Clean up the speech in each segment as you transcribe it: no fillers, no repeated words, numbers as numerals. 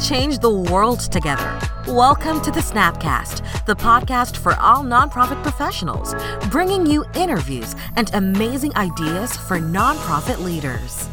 change the world together. Welcome to the Snapcast, the podcast for all nonprofit professionals, bringing you interviews and amazing ideas for nonprofit leaders.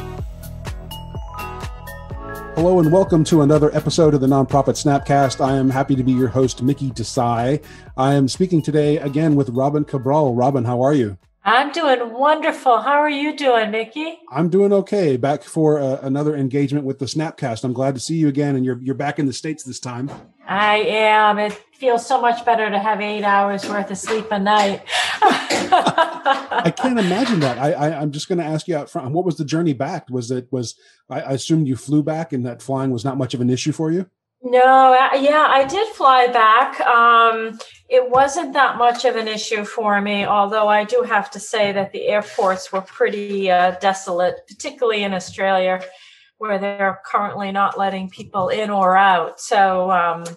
Hello and welcome to another episode of the Nonprofit Snapcast. I am happy to be your host, Mickey Desai. I am speaking today again with Robin Cabral. Robin, how are you? I'm doing wonderful. How are you doing, Mickey? I'm doing okay. Back for another engagement with the Snapcast. I'm glad to see you again, and you're back in the States this time. I am. It feels so much better to have 8 hours worth of sleep a night. I can't imagine that. I'm just going to ask you out front. What was the journey back? I assumed you flew back, and that flying was not much of an issue for you? No, I did fly back. It wasn't that much of an issue for me, although I do have to say that the airports were pretty desolate, particularly in Australia, where they're currently not letting people in or out. So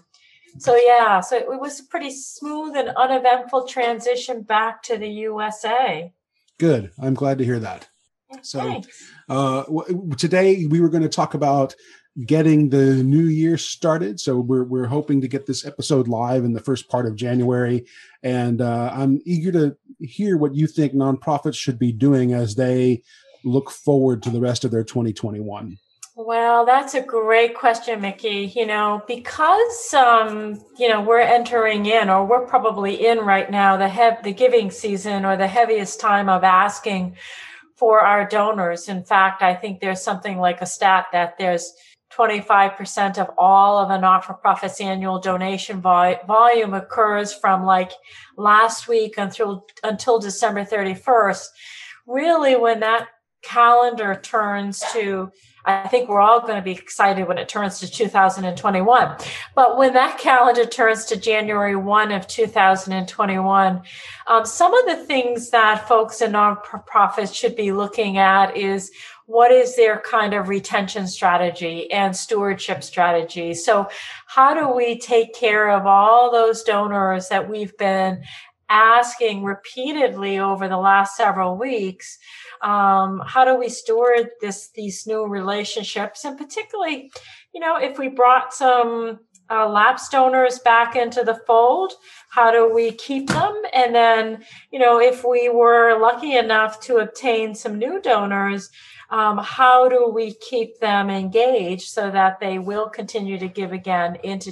it was a pretty smooth and uneventful transition back to the USA. Good. I'm glad to hear that. Thanks. So today we were going to talk about getting the new year started. So we're hoping to get this episode live in the first part of January. And I'm eager to hear what you think nonprofits should be doing as they look forward to the rest of their 2021. Well, that's a great question, Mickey. Because, we're entering in, or we're probably in right now, the giving season, or the heaviest time of asking for our donors. In fact, I think there's something like a stat that there's 25% of all of a not-for-profit's annual donation volume occurs from like last week until December 31st. Really, when that calendar turns to, I think we're all going to be excited when it turns to 2021. But when that calendar turns to January 1 of 2021, some of the things that folks in nonprofits should be looking at is what is their kind of retention strategy and stewardship strategy. So how do we take care of all those donors that we've been asking repeatedly over the last several weeks? How do we steward these new relationships? And particularly, if we brought some lapsed donors back into the fold, how do we keep them? And then, if we were lucky enough to obtain some new donors, how do we keep them engaged so that they will continue to give again into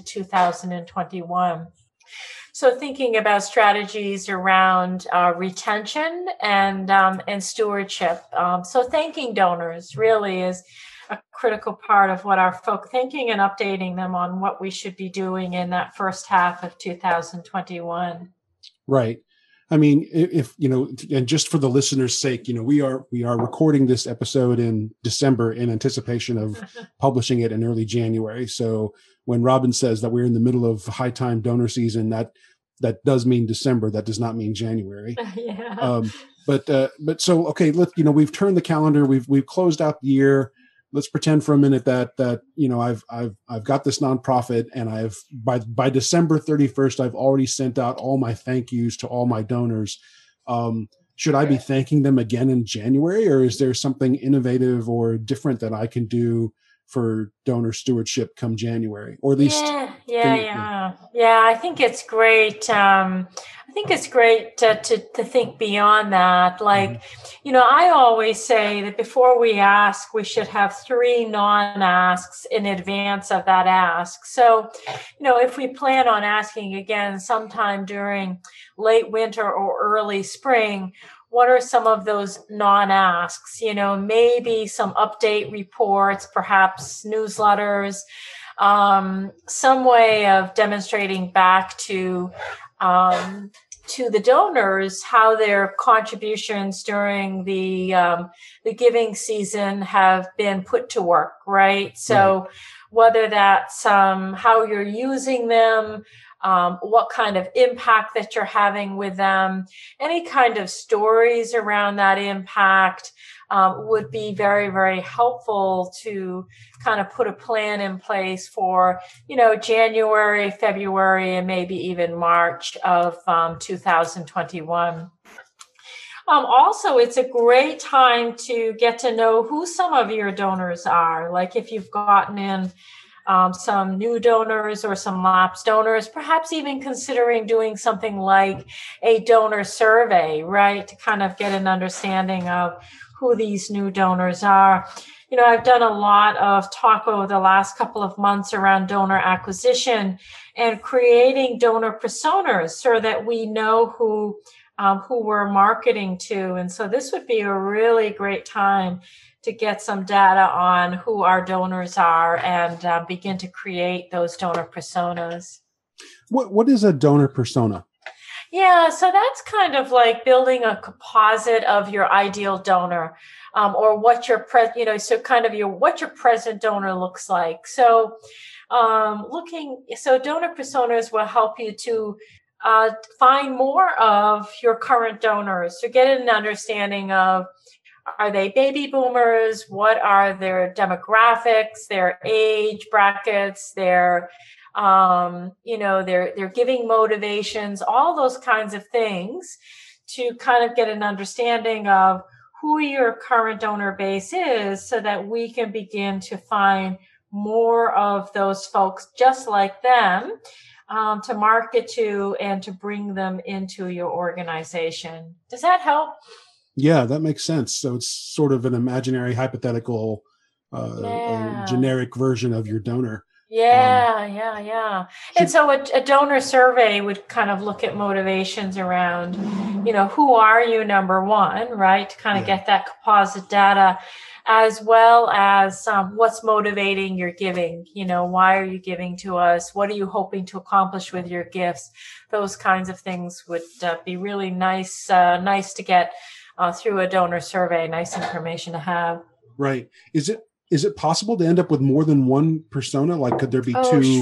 2021? So thinking about strategies around retention and stewardship. So thanking donors really is a critical part of what our folk thinking and updating them on what we should be doing in that first half of 2021. Right. I mean, and just for the listeners' sake, we are recording this episode in December in anticipation of publishing it in early January. So when Robin says that we're in the middle of high time donor season, that does mean December. That does not mean January. Yeah. But so, okay, we've turned the calendar. We've closed out the year. Let's pretend for a minute that I've got this nonprofit, and I've by December 31st, I've already sent out all my thank yous to all my donors. Should I be thanking them again in January, or is there something innovative or different that I can do for donor stewardship come January, or at least? Yeah. I think it's great. I think it's great to think beyond that. Like, I always say that before we ask, we should have 3 non-asks in advance of that ask. So, if we plan on asking again sometime during late winter or early spring, what are some of those non-asks? Maybe some update reports, perhaps newsletters, some way of demonstrating back to the donors how their contributions during the giving season have been put to work, right? So whether that's how you're using them, what kind of impact that you're having with them, any kind of stories around that impact would be very, very helpful to kind of put a plan in place for, January, February, and maybe even March of 2021. Also, it's a great time to get to know who some of your donors are. Like if you've gotten in some new donors or some lapsed donors, perhaps even considering doing something like a donor survey, right, to kind of get an understanding of who these new donors are. I've done a lot of talk over the last couple of months around donor acquisition and creating donor personas so that we know who we're marketing to. And so this would be a really great time to get some data on who our donors are and begin to create those donor personas. What is a donor persona? Yeah, so that's kind of like building a composite of your ideal donor, or what your what your present donor looks like. So, donor personas will help you to find more of your current donors to get an understanding of, are they baby boomers? What are their demographics, their age brackets, their giving motivations, all those kinds of things, to kind of get an understanding of who your current donor base is, so that we can begin to find more of those folks just like them, to market to and to bring them into your organization. Does that help? Yeah, that makes sense. So it's sort of an imaginary, hypothetical, generic version of your donor. Yeah. And so a donor survey would kind of look at motivations around, who are you, number one, right? To kind of get that composite data, as well as what's motivating your giving. Why are you giving to us? What are you hoping to accomplish with your gifts? Those kinds of things would be really nice to get through a donor survey. Nice information to have. Right. Is it possible to end up with more than one persona? Like, could there be two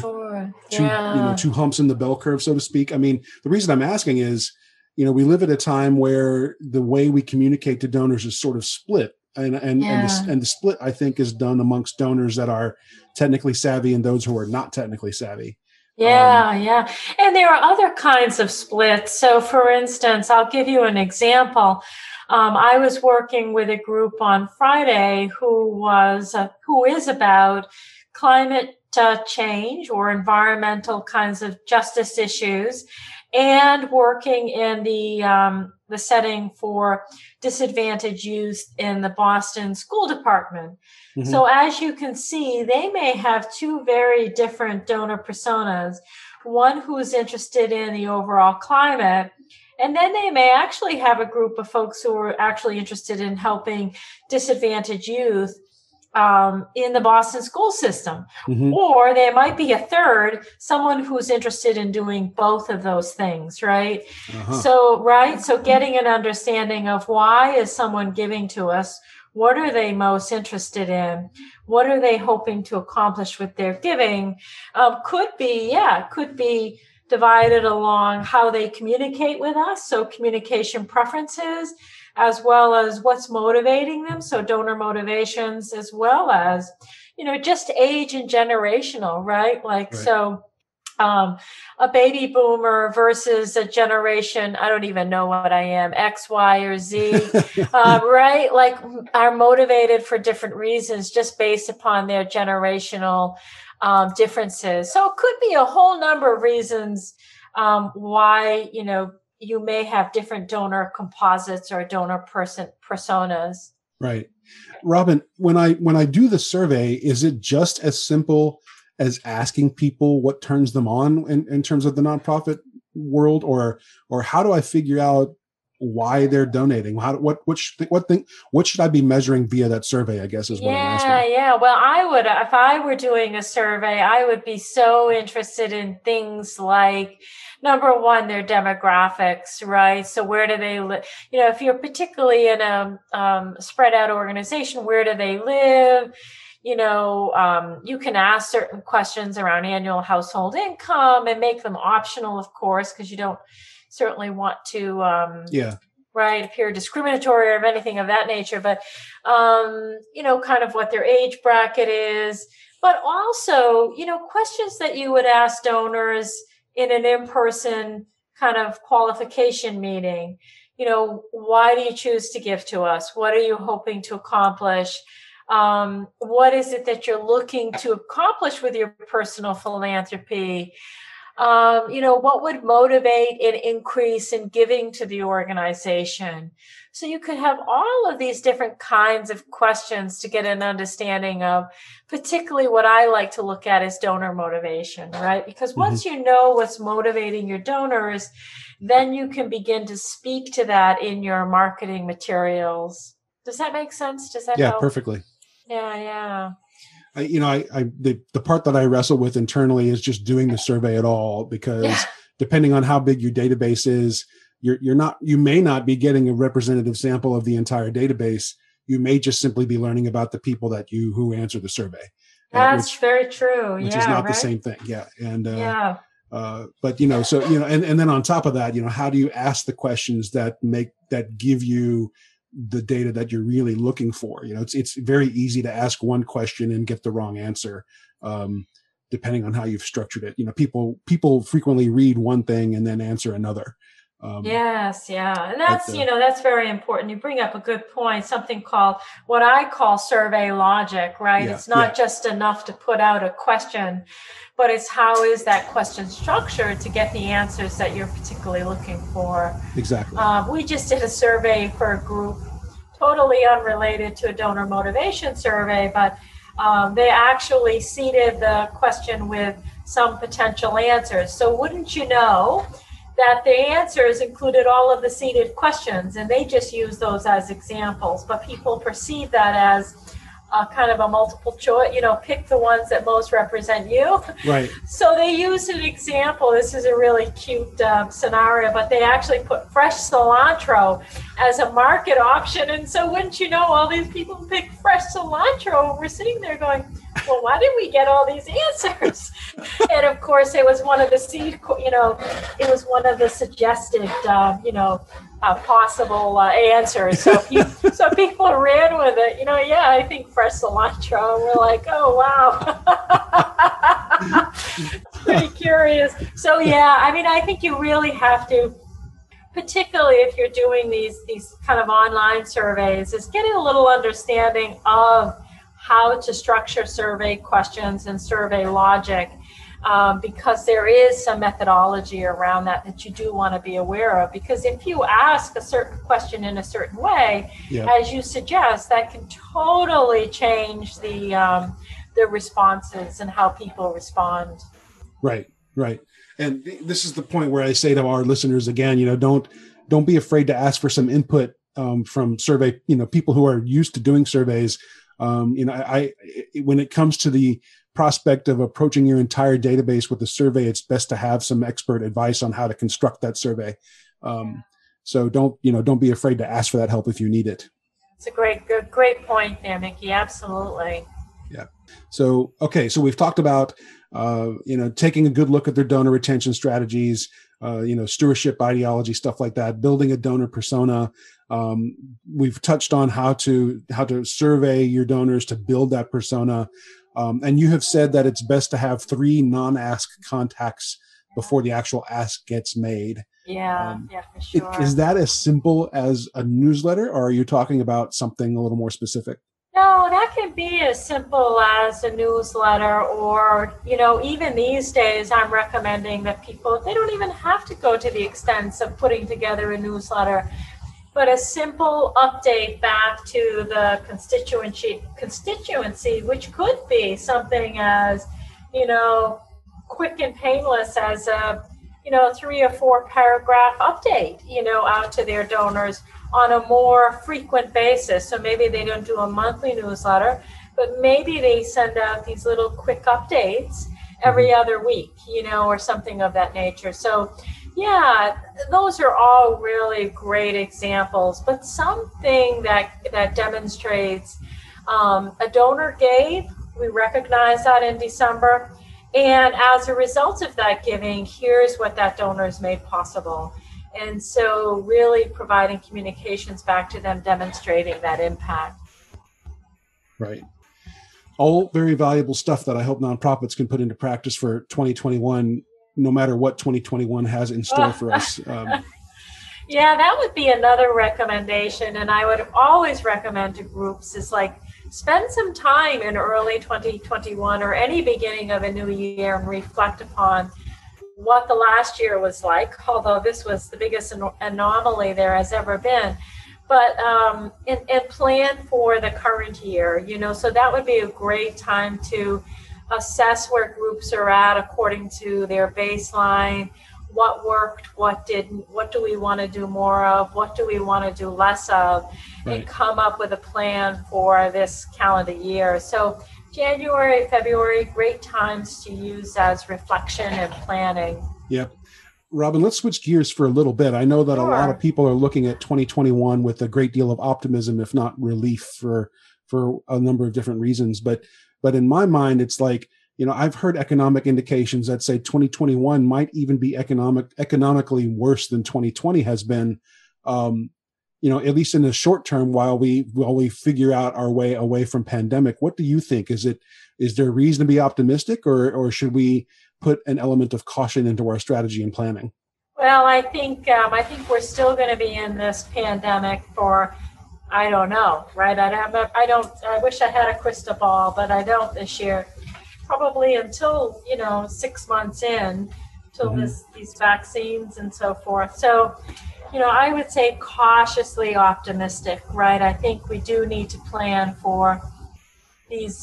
humps in the bell curve, so to speak? I mean, the reason I'm asking is, we live at a time where the way we communicate to donors is sort of split. And the split, I think, is done amongst donors that are technically savvy and those who are not technically savvy. Yeah. And there are other kinds of splits. So, for instance, I'll give you an example. I was working with a group on Friday who is about climate change or environmental kinds of justice issues, and working in the setting for disadvantaged youth in the Boston School Department. Mm-hmm. So as you can see, they may have two very different donor personas, one who's interested in the overall climate, and then they may actually have a group of folks who are actually interested in helping disadvantaged youth in the Boston school system. Mm-hmm. Or there might be a third, someone who's interested in doing both of those things, right? Uh-huh. So getting an understanding of why is someone giving to us? What are they most interested in? What are they hoping to accomplish with their giving? Could be divided along how they communicate with us. So communication preferences, as well as what's motivating them. So donor motivations, as well as, just age and generational, right? Right. So, a baby boomer versus a generation, I don't even know what I am, X, Y, or Z, right? Like, are motivated for different reasons just based upon their generational differences. So it could be a whole number of reasons why, you may have different donor composites or donor personas. Right. Robin, when I do the survey, is it just as simple as asking people what turns them on in terms of the nonprofit world, or how do I figure out why they're donating? What should I be measuring via that survey, I guess, is what I'm asking. Yeah. Well, I would, if I were doing a survey, I would be so interested in things like, number one, their demographics, right? So where do they live? If you're particularly in a spread out organization, where do they live? You can ask certain questions around annual household income and make them optional, of course, because you don't certainly want to, appear discriminatory or anything of that nature. But, kind of what their age bracket is, but also, questions that you would ask donors in an in-person kind of qualification meeting. Why do you choose to give to us? What are you hoping to accomplish? What is it that you're looking to accomplish with your personal philanthropy? What would motivate an increase in giving to the organization? So you could have all of these different kinds of questions to get an understanding of, particularly what I like to look at is donor motivation, right? Because once you know what's motivating your donors, then you can begin to speak to that in your marketing materials. Does that make sense? Does that help? Yeah, perfectly. Yeah. The part that I wrestle with internally is just doing the survey at all, because depending on how big your database is, you may not be getting a representative sample of the entire database. You may just simply be learning about the people who answer the survey. That's very true. Which is not the same thing. Yeah. And, but and then on top of that, how do you ask the questions that give you the data that you're really looking for? It's very easy to ask one question and get the wrong answer, depending on how you've structured it. People frequently read one thing and then answer another. Yes. Yeah. And that's very important. You bring up a good point, something called what I call survey logic, right? It's not just enough to put out a question, but it's how is that question structured to get the answers that you're particularly looking for. Exactly. We just did a survey for a group totally unrelated to a donor motivation survey, but they actually seeded the question with some potential answers. So wouldn't you know that the answers included all of the seeded questions, and they just use those as examples, but people perceive that as kind of a multiple choice, pick the ones that most represent you. Right. So they used an example. This is a really cute scenario, but they actually put fresh cilantro as a market option. And so wouldn't you know, all these people pick fresh cilantro, and we're sitting there going, well, why did we get all these answers? And of course, it was one of the it was one of the suggested, possible answers. So people ran with it. I think fresh cilantro. And we're like, oh wow, pretty curious. So I think you really have to, particularly if you're doing these kind of online surveys, is getting a little understanding of how to structure survey questions and survey logic, because there is some methodology around that you do want to be aware of. Because if you ask a certain question in a certain way, as you suggest, that can totally change the responses and how people respond. Right. And this is the point where I say to our listeners again, don't be afraid to ask for some input from survey, people who are used to doing surveys. When it comes to the prospect of approaching your entire database with a survey, it's best to have some expert advice on how to construct that survey. So don't be afraid to ask for that help if you need it. It's a great point there, Mickey. Absolutely. Yeah. So we've talked about, taking a good look at their donor retention strategies, stewardship ideology, stuff like that, building a donor persona. We've touched on how to survey your donors to build that persona. And you have said that it's best to have 3 non-ask contacts before the actual ask gets made. Yeah, for sure. Is that as simple as a newsletter, or are you talking about something a little more specific? No, that can be as simple as a newsletter, or, even these days, I'm recommending that people, they don't even have to go to the extent of putting together a newsletter, but a simple update back to the constituency, which could be something as, quick and painless as a, 3 or 4 paragraph update, out to their donors on a more frequent basis. So maybe they don't do a monthly newsletter, but maybe they send out these little quick updates every other week, or something of that nature. So those are all really great examples, but something that demonstrates a donor gave, we recognize that in December, and as a result of that giving, here's what that donor's made possible. And so really providing communications back to them, demonstrating that impact. Right. All very valuable stuff that I hope nonprofits can put into practice for 2021, no matter what 2021 has in store for us. Yeah, that would be another recommendation. And I would always recommend to groups is like spend some time in early 2021 or any beginning of a new year and reflect upon what the last year was like, although this was the biggest anomaly there has ever been. But and plan for the current year, so that would be a great time to assess where groups are at according to their baseline, what worked, what didn't, what do we want to do more of, what do we want to do less of, right, and come up with a plan for this calendar year. So January, February, great times to use as reflection and planning. Yep. Robin, let's switch gears for a little bit. I know that a lot of people are looking at 2021 with a great deal of optimism, if not relief, for a number of different reasons. But in my mind, it's like, I've heard economic indications that say 2021 might even be economically worse than 2020 has been, at least in the short term while we figure out our way away from pandemic. What do you think? Is there a reason to be optimistic, or should we put an element of caution into our strategy and planning? Well, I think we're still going to be in this pandemic for, I don't know, right? I wish I had a crystal ball, but I don't this year. Probably until 6 months in, till these vaccines and so forth. So, I would say cautiously optimistic, right? I think we do need to plan for these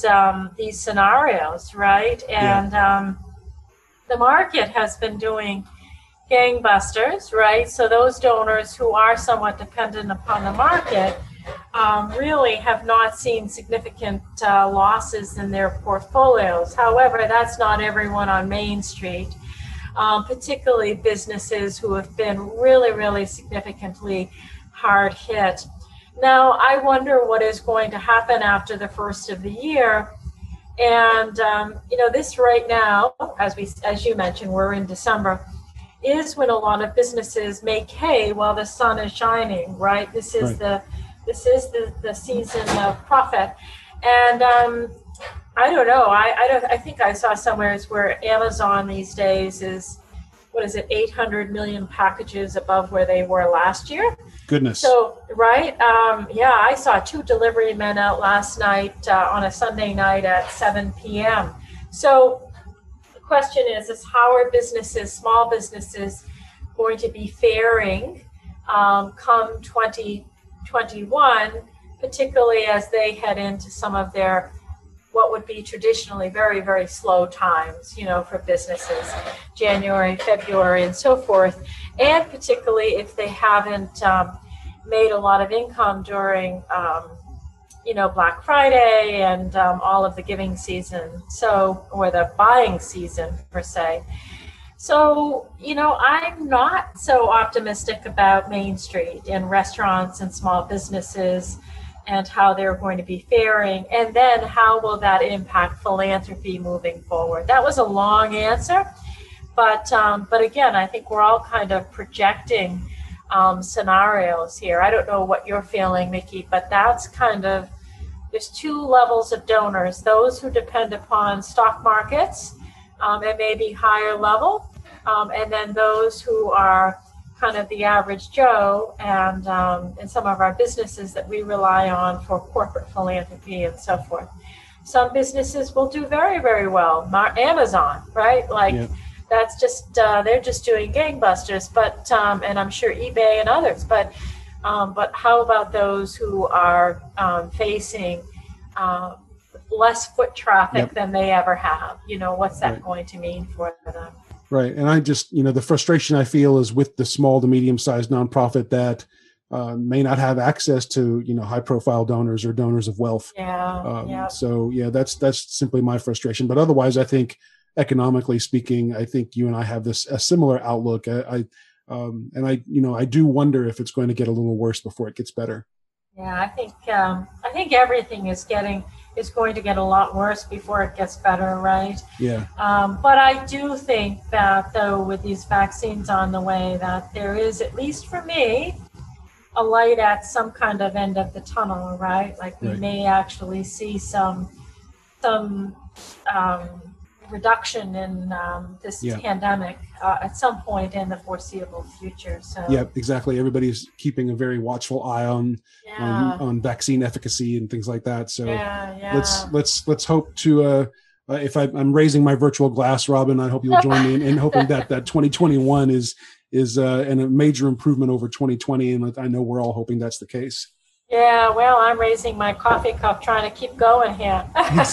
scenarios, right? And the market has been doing gangbusters, right? So those donors who are somewhat dependent upon the market really have not seen significant losses in their portfolios. However, that's not everyone on Main Street, particularly businesses who have been really, really significantly hard hit. Now, I wonder what is going to happen after the first of the year. And, this right now, as you mentioned, we're in December, is when a lot of businesses make hay while the sun is shining, right? This is the season of profit. And I don't know, I think I saw somewhere where Amazon these days is, 800 million packages above where they were last year. Goodness. So, right. I saw 2 delivery men out last night on a Sunday night at 7 p.m. So the question is how are businesses, small businesses, going to be faring come 2021, particularly as they head into some of their what would be traditionally very, very slow times, for businesses, January, February, and so forth. And particularly if they haven't made a lot of income during, Black Friday and all of the giving season, or the buying season per se. So, I'm not so optimistic about Main Street and restaurants and small businesses and how they're going to be faring, and then how will that impact philanthropy moving forward? That was a long answer, but again, I think we're all kind of projecting scenarios here. I don't know what you're feeling, Mickey, but that's there's 2 levels of donors: those who depend upon stock markets and maybe higher level, and then those who are kind of the average Joe, and some of our businesses that we rely on for corporate philanthropy and so forth. Some businesses will do very, very well. Amazon, right? That's just they're just doing gangbusters. But and I'm sure eBay and others. But how about those who are facing less foot traffic than they ever have? What's that going to mean for them? Right. And I just, the frustration I feel is with the small to medium-sized nonprofit that may not have access to, high-profile donors or donors of wealth. So, that's simply my frustration. But otherwise, I think economically speaking, I think you and I have a similar outlook. I do wonder if it's going to get a little worse before it gets better. Yeah, I think everything is going to get a lot worse before it gets better, right? Yeah. But I do think that, though, with these vaccines on the way, that there is, at least for me, a light at some kind of end of the tunnel, right? Like we may actually see some reduction in this pandemic at some point in the foreseeable future. So yeah, exactly. Everybody's keeping a very watchful eye on vaccine efficacy and things like that. So let's hope to. If I'm raising my virtual glass, Robin, I hope you'll join me in hoping that 2021 is a major improvement over 2020, and I know we're all hoping that's the case. Yeah, well, I'm raising my coffee cup, trying to keep going here.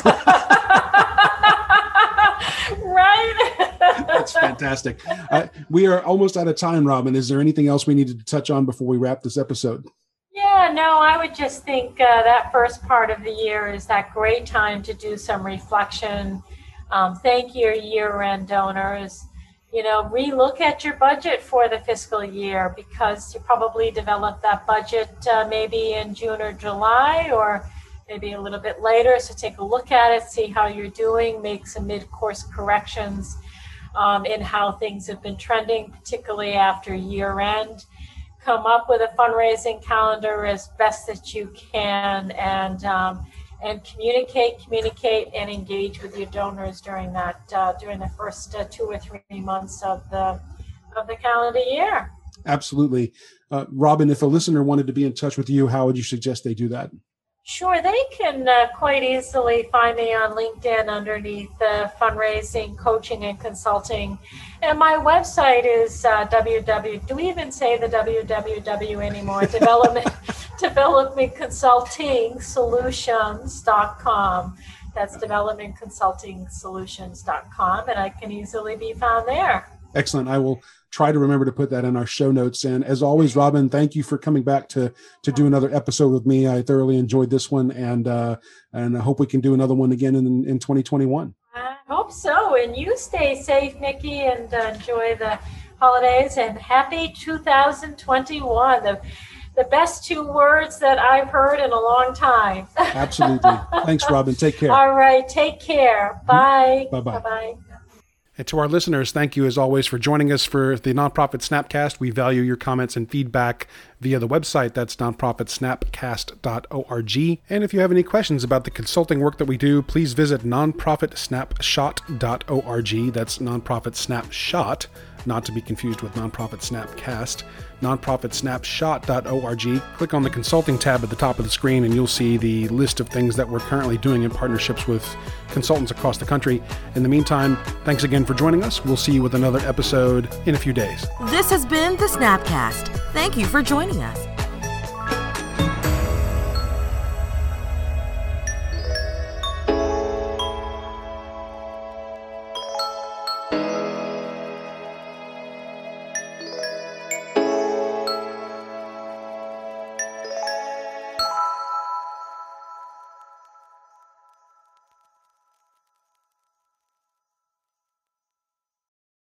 Right? That's fantastic. We are almost out of time, Robin. Is there anything else we needed to touch on before we wrap this episode? Yeah, no, I would just think that first part of the year is that great time to do some reflection. Thank your year-end donors. Relook at your budget for the fiscal year, because you probably developed that budget maybe in June or July, or maybe a little bit later. So take a look at it, see how you're doing, make some mid-course corrections in how things have been trending, particularly after year end. Come up with a fundraising calendar as best that you can, and communicate and engage with your donors during the first 2 or 3 months of the calendar year. Absolutely. Robin, if a listener wanted to be in touch with you, how would you suggest they do that? Sure, they can quite easily find me on LinkedIn underneath fundraising, coaching, and consulting. And my website is do we even say the www anymore? developmentconsultingsolutions.com. That's developmentconsultingsolutions.com, and I can easily be found there. Excellent. I will try to remember to put that in our show notes. And as always, Robin, thank you for coming back to do another episode with me. I thoroughly enjoyed this one, and I hope we can do another one again in 2021. I hope so. And you stay safe, Mickey, and enjoy the holidays, and happy 2021. The best 2 words that I've heard in a long time. Absolutely. Thanks, Robin. Take care. All right. Take care. Bye. Bye-bye. Bye-bye. And to our listeners, thank you as always for joining us for the Nonprofit Snapcast. We value your comments and feedback via the website. That's nonprofitsnapcast.org. And if you have any questions about the consulting work that we do, please visit nonprofitsnapshot.org. That's Nonprofit Snapshot, not to be confused with Nonprofit Snapcast. nonprofitsnapshot.org. Click on the consulting tab at the top of the screen, and you'll see the list of things that we're currently doing in partnerships with consultants across the country. In the meantime, thanks again for joining us. We'll see you with another episode in a few days. This has been the Snapcast. Thank you for joining us.